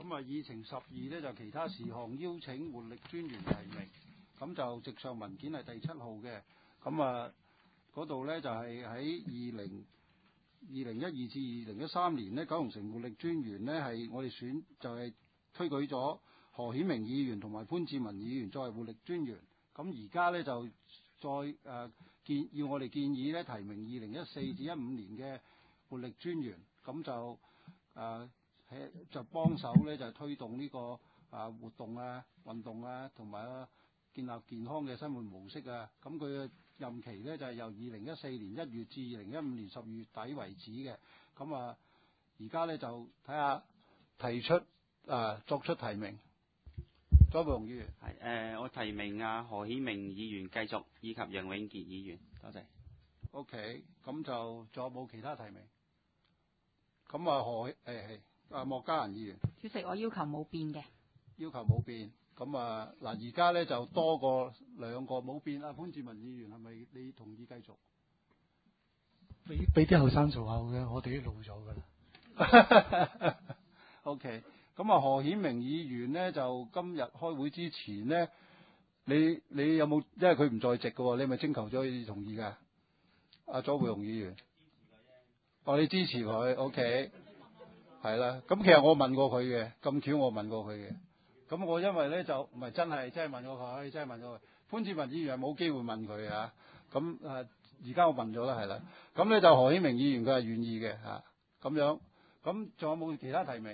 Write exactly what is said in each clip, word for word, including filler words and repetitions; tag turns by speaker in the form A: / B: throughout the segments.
A: 咁啊，議程十二咧就其他事項邀請活力專員提名，咁就直上文件係第七號嘅。咁啊，嗰度咧就係喺二零二零一二至二零一三年呢，九龍城活力專員呢係我哋選就係、是、推舉咗何顯明議員同埋潘志文議員作為活力專員。咁而家咧就再誒、呃、建要我哋建議咧提名二零一四至一五年嘅活力專員，咁就誒、呃、就幫手咧就推動呢、這個啊、呃、活動啊、運動啊，同埋啊建立健康嘅生活模式啊。咁佢嘅任期咧就係、是、由二零一四年一月至二零一五年十二月底為止嘅。咁啊，而家咧就睇下提出啊、呃、作出提名。左培鴻議員
B: 係誒、呃，我提名啊何顯明議員繼續，以及楊永傑議員，多謝。
A: OK，咁就仲有冇其他提名？咁啊何誒係啊莫家賢議員。
C: 主席，我要求冇變嘅。
A: 要求冇變。咁啊嗱，而家咧就多過兩個冇變。啊潘志文議員係咪你同意繼續？
D: 俾俾啲後生做下嘅，我哋都老咗㗎啦。
A: OK。咁啊，何顯明議員咧就今日開會之前咧，你你有冇？因為佢唔在席嘅喎，你係咪徵求咗佢同意㗎？阿左培鴻議員，哦，你支持佢 ，OK，係啦。咁其實我問過佢嘅，咁巧我問過佢嘅。咁我因為咧就唔係真係真係問過佢，真係問過佢。潘志文議員係冇機會問佢啊。咁誒，而家我問咗啦，係啦。咁咧就何顯明議員佢係願意嘅嚇，咁樣。咁仲有冇其他提名？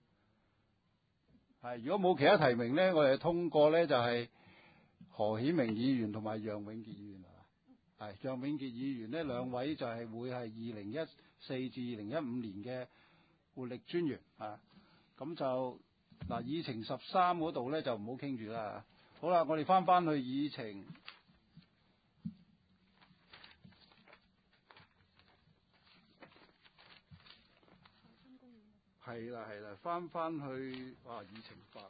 A: 係，如果冇其他提名咧，我哋通過咧就係、是、何顯明議員同埋楊永傑議員係嘛？係楊永傑議員呢兩位就係會係二零一四至二零一五年嘅活力專員啊。咁就嗱，議程十三嗰度咧就唔好傾住啦。好啦，我哋翻翻去議程。係啦係啦，翻翻去哇議程法，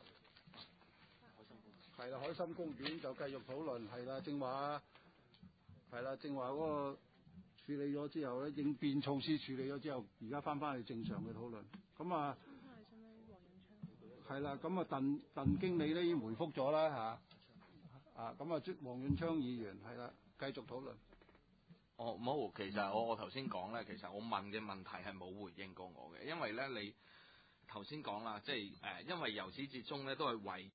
A: 係啦海心公園就繼續討論，係啦正話，係啦正話嗰個處理咗之後咧，應變措施處理咗之後，而家翻翻去正常嘅討論。咁啊，係啦，咁啊鄧鄧經理咧已經回覆咗啦嚇，啊咁啊黃潤昌議員係啦，繼續討論。
E: 哦冇，其實我我頭先講咧，其實我問嘅問題係冇回應過我嘅，因為咧你頭先講啦，即係誒，因為由始至終咧都係圍